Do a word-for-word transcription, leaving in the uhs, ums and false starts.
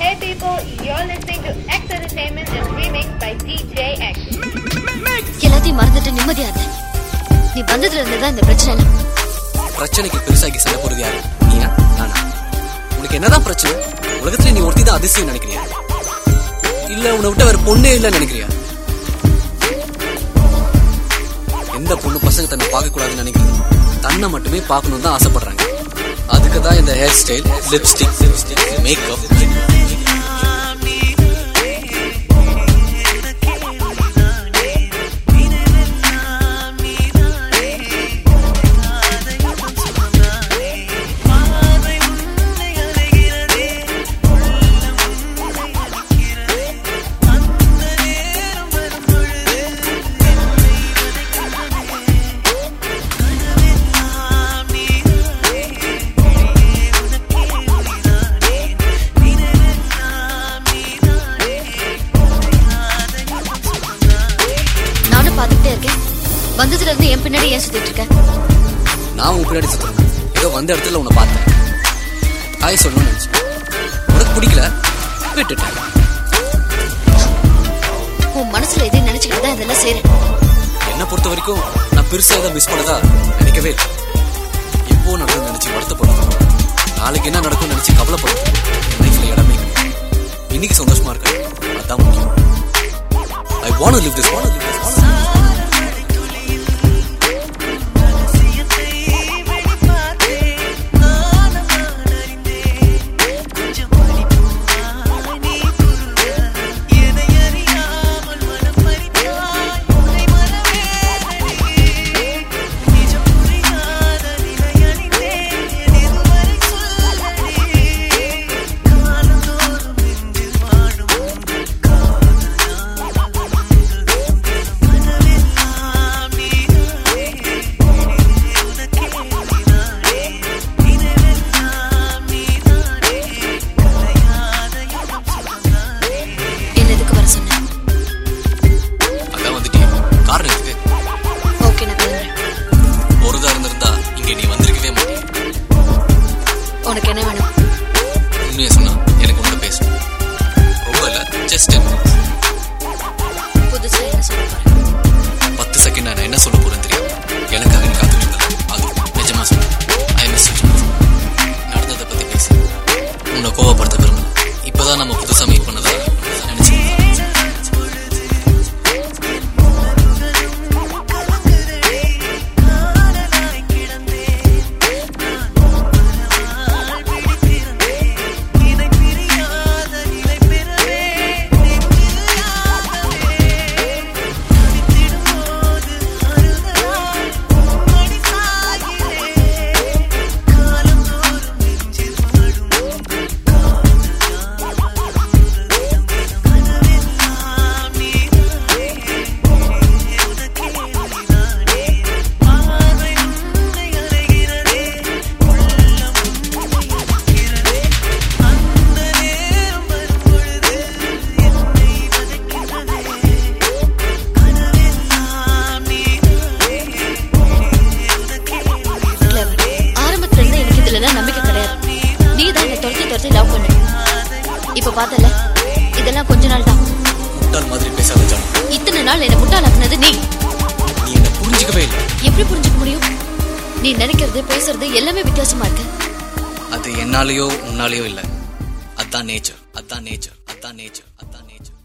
Hey people, you're listening to X Entertainment and Remix by D J X. எல்லாத்தையும் மறந்துட்டு நிம்மதியா இருந்த நீ வந்ததுல இருந்துதான் இந்த பிரச்சனை. பிரச்சனைக்கு பெருசாகி சண்டை போடுறது யாரு? நீயா நானா? உனக்கு என்னதான் பிரச்சனை? உலகத்துல நீ ஒருத்தி தான் அதிசயம் நினைக்கிறியா? இல்ல உன்னை விட்ட வேற பொண்ணே இல்ல நினைக்கிறியா? எந்த பொண்ணு பசங்க தன்னை பார்க்க கூடாதுன்னு நினைக்கிறது தன்னை மட்டுமே பார்க்கணும் தான் ஆசைப்படுறாங்க. அதுக்கு தான் இந்த ஹேர் ஸ்டைல், லிப்ஸ்டிக், மேக்கப். வந்ததுல இருந்து என் பின்னாடி ஏன் சுத்திட்டு இருக்க? நான் உன் பின்னாடி சுத்துறேன். ஏதோ வந்த இடத்துல உன்னை பார்த்தேன், ஹாய் சொல்லணும்னு நினைச்சேன். உனக்கு பிடிக்கல, விட்டுட்டேன். உன் மனசுல எதையும் நினைச்சுக்கிட்டு தான் இதெல்லாம் செய்றேன். என்ன பொறுத்த வரைக்கும் நான் பெருசா ஏதாவது மிஸ் பண்ணதா நினைக்கவே இல்லை. எப்போ நடக்கும் நினைச்சு வருத்தப்படுறேன். நாளைக்கு என்ன நடக்கும் நினைச்சு கவலைப்படுறேன். லைஃப்ல இடமே இன்னைக்கு சந்தோஷமா இருக்கேன், அதான் முக்கியம். I want to live this, want to live this. உனக்கு என்ன வேணும்? உண்மையை சொன்னா எனக்கு உன்கிட்ட பேசணும். ரொம்ப இல்ல, ஜஸ்ட் புதுசா என்ன சொல்ல போறேன்? பத்து செகண்ட் நான் என்ன சொல்ல போறேன்னு தெரியாது. எனக்காக நீ காத்துட்டு இருந்தேன். அது நிஜமா சொல்ல ஐ மிஸ் யூ. நடந்ததை பத்தி பேச உன்னை கோவப்படுத்த விரும்பல. இப்பதான் நம்ம புதுசா மீட் பண்ணதா நினைச்சு நம்பிக்கை கிடையாது. நீ தான் என்ன தொலைச்சி தொலைச்சி லவ் பண்ணு. இப்ப பார்த்தல, இதெல்லாம் கொஞ்ச நாள் தான். முட்டாள் மாதிரி பேசாத ஜானு. இத்தனை நாள் என்ன முட்டாளாக்குனது நீ. நீ என்ன புரிஞ்சுக்கவே இல்லை. எப்படி புரிஞ்சுக்க முடியும்? நீ நினைக்கிறது பேசுறது எல்லாமே வித்தியாசமா இருக்கு. அது என்னாலேயோ உன்னாலேயோ இல்லை. அதான் நேச்சர், அதான் நேச்சர், அதான் நேச்சர், அதான் நேச்சர்.